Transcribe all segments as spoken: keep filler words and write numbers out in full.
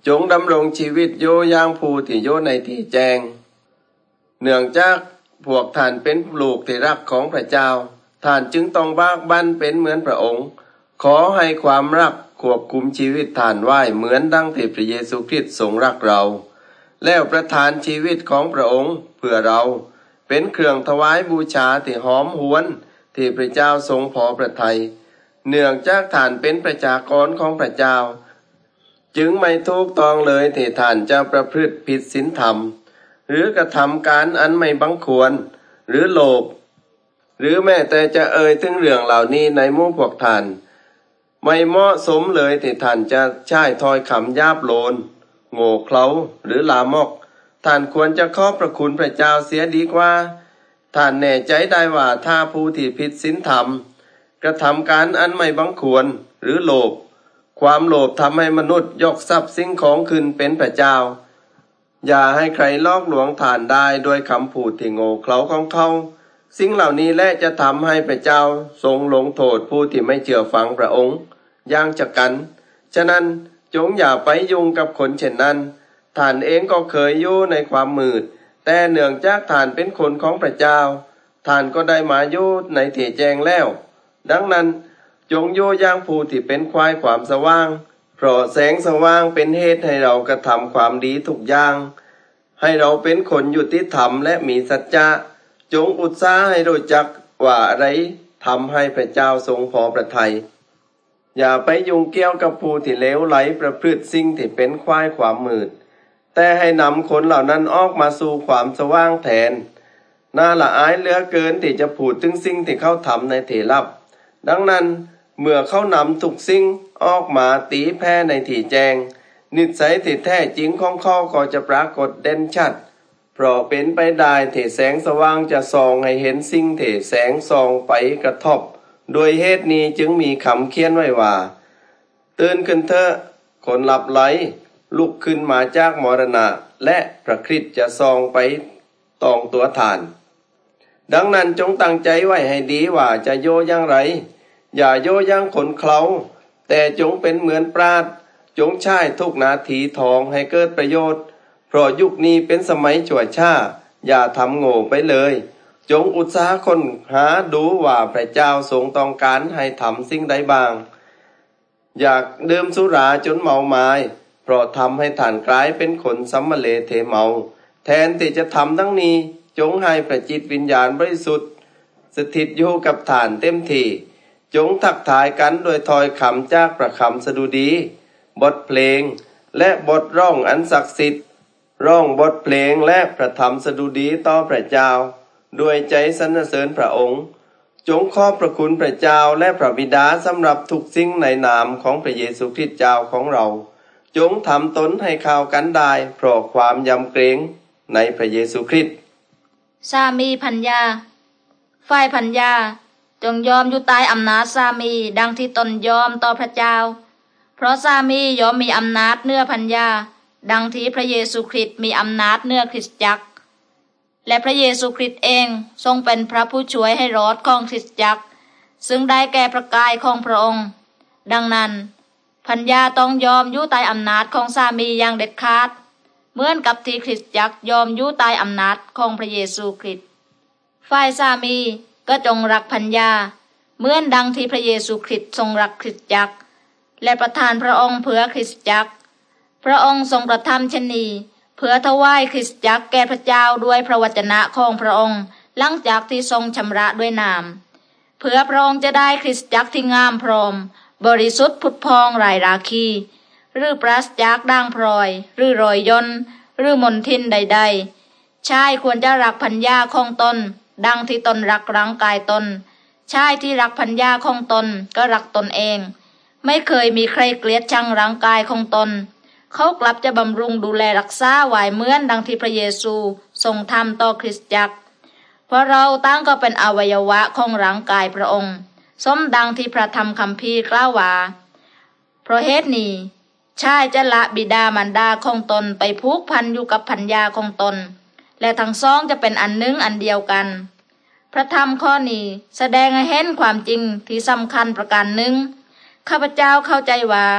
จงดำรงชีวิตโยอย่างผู้ที่โยในที่แจ้งเนื่องจากพวกท่านเป็นลูกที่รักของพระเจ้าท่านจึงต้องบากบั่นเป็นเหมือนพระองค์ขอให้ความรักควบคุมชีวิตท่านไว้เหมือนดังที่พระเยซูคริสต์ทรงรักเราแล้วประทานชีวิตของพระองค์เพื่อเราเป็นเครื่องถวายบูชาที่หอมหวนที่พระเจ้าทรงพอพระทัยเนื่องจากท่านเป็นประชากรของพระเจ้าจึงไม่ถูกต้องเลยที่ท่านจะประพฤติผิดศีลธรรมหรือกระทำการอันไม่บังควรหรือโลภหรือแม้แต่จะเอ่ยถึงเรื่องเหล่านี้ในหมู่พวกท่านไม่เหมาะสมเลยที่ท่านจะใช้ถ้อยคำหยาบโลนโง่เขลาหรือลามกท่านควรจะขอบพระคุณพระเจ้าเสียดีกว่าท่านแน่ใจได้ว่าถ้าผู้ที่ผิดศีลธรรมกระทำการอันไม่บังควรหรือโลภความโลภทำให้มนุษย์ยกทรัพย์สิ่งของขึ้นเป็นพระเจ้าอย่าให้ใครลอกลวงท่านได้โดยคำพูดที่โง่เขลาของเขาสิ่งเหล่านี้แหละจะทำให้พระเจ้าทรงลงโทษผู้ที่ไม่เชื่อฟังพระองค์อย่างจักกันฉะนั้นจงอย่าไปยุ่งกับคนเช่นนั้นท่านเองก็เคยอยู่ในความมืดแต่เนื่องจากท่านเป็นคนของพระเจ้าท่านก็ได้มาอยู่ในที่แจ้งแล้วดังนั้นจงอยู่อย่างผู้ที่เป็นควายความสว่างเพราะแสงสว่างเป็นเหตุให้เรากระทำความดีทุกอย่างให้เราเป็นคนยุติธรรมและมีสัจจะจงอุตสาหะให้รู้จักว่าอะไรทำให้พระเจ้าทรงพอพระทัยอย่าไปยุ่งเกี่ยวกับผู้ที่เลวไหลประพฤติสิ่งที่เป็นควายความมืดแต่ให้นำคนเหล่านั้นออกมาสู่ความสว่างแทนน่าละอายเหลือเกินที่จะพูดถึงสิ่งที่เขาทำในที่ลับดังนั้นเมื่อเขานำทุกสิ่งออกมาตีแผ่ในที่แจ้งนิสัยที่แท้จริงของเขาก็จะปรากฏเด่นชัดเพราะเป็นไปได้ที่แสงสว่างจะส่องให้เห็นสิ่งที่แสงส่องไปกระทบโดยเหตุนี้จึงมีคำเขียนไว้ว่าตื่นขึ้นเถอะคนหลับไหลลุกขึ้นมาจากมรณะและพระคริสต์จะส่องไปตองตัวท่านดังนั้นจงตั้งใจไว้ให้ดีว่าจะโยอย่างไรอย่าโยอย่างคนเคล้าแต่จงเป็นเหมือนปราชญ์จงใช้ทุกนาทีทองให้เกิดประโยชน์เพราะยุคนี้เป็นสมัยชั่วช้าอย่าทำโง่ไปเลยจงอุตสาหะค้นหาดูว่าพระเจ้าทรงต้องการให้ทำสิ่งใดบ้างอยากดื่มสุราจนเมาไม้เพราะทำให้ท่านกลายเป็นคนสัมมะเลเทเมาแทนที่จะทำทั้งนี้จงให้พระจิตวิญญาณบริสุทธิ์สถิตอยู่กับท่านเต็มที่จงทักทายกันโดยถ้อยคำจากพระคำสดุดีบทเพลงและบทร้องอันศักดิ์สิทธิ์ร้องบทเพลงและพระธรรมสดุดีต่อพระเจ้าด้วยใจสรรเสริญพระองค์จงขอบพระคุณพระเจ้าและพระบิดาสำหรับทุกสิ่งในนามของพระเยซูคริสต์เจ้าของเราจงทำตนให้เข้ากันได้เพราะความยำเกรงในพระเยซูคริสต์สามีภรรยาฝ่ายภรรยาจงยอมอยู่ใต้อำนาจสามีดังที่ตนยอมต่อพระเจ้าเพราะสามียอมมีอำนาจเหนือภรรยาดังที่พระเยซูคริสต์มีอำนาจเหนือคริสตจักรและพระเยซูคริสต์เองทรงเป็นพระผู้ช่วยให้รอดของคริสตจักรซึ่งได้แก่พระกายของพระองค์ดังนั้นภรรยาต้องยอมอยู่ใต้อำนาจของสามีอย่างเด็ดขาดเหมือนกับที่คริสตจักรยอมอยู่ใต้อำนาจของพระเยซูคริสต์ฝ่ายสามีก็จงรักภรรยาเหมือนดังที่พระเยซูคริสต์ทรงรักคริสตจักรและประทานพระองค์เพื่อคริสตจักรพระองค์ทรงกระทำเช่นนี้เพื่อถวายคริสตจักรแก่พระเจ้าด้วยพระวจนะของพระองค์หลังจากที่ทรงชำระด้วยน้ำเพื่อพระองค์จะได้คริสตจักรที่งามพร้อมบริสุทธิ์ผุดพองไร้ราคีหรือปราศจากด่างพร้อยหรือรอยย่นหรือมลทินใดๆชายควรจะรักภรรยาของตนดังที่ตนรักร่างกายตนชายที่รักภรรยาของตนก็รักตนเองไม่เคยมีใครเกลียดชังร่างกายของตนเขากลับจะบำรุงดูแลรักษาไว้เหมือนดังที่พระเยซูทรงทำต่อคริสตจักรเพราะเราตั้งก็เป็นอวัยวะของร่างกายพระองค์สมดังที่พระธรรมคัมภีร์กล่าวว่าเพราะเหตุนี้ชายจะละบิดามารดาของตนไปผูกพันอยู่กับภรรยาของตนและทั้งสองจะเป็นอันหนึ่งอันเดียวกันพระธรรมข้อนี้แสดงให้เห็นความจริงที่สำคัญประการหนึ่งข้าพเจ้าเข้าใจว่า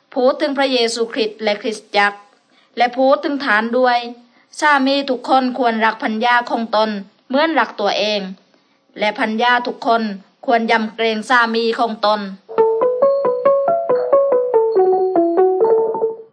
พูดถึงพระเยซูคริสต์และคริสตจักรและพูดถึงฐานด้วยสามีทุกคนควรรักภรรยาของตนเหมือนรักตัวเองและภรรยาทุกคนควรยำเกรงสามีของตน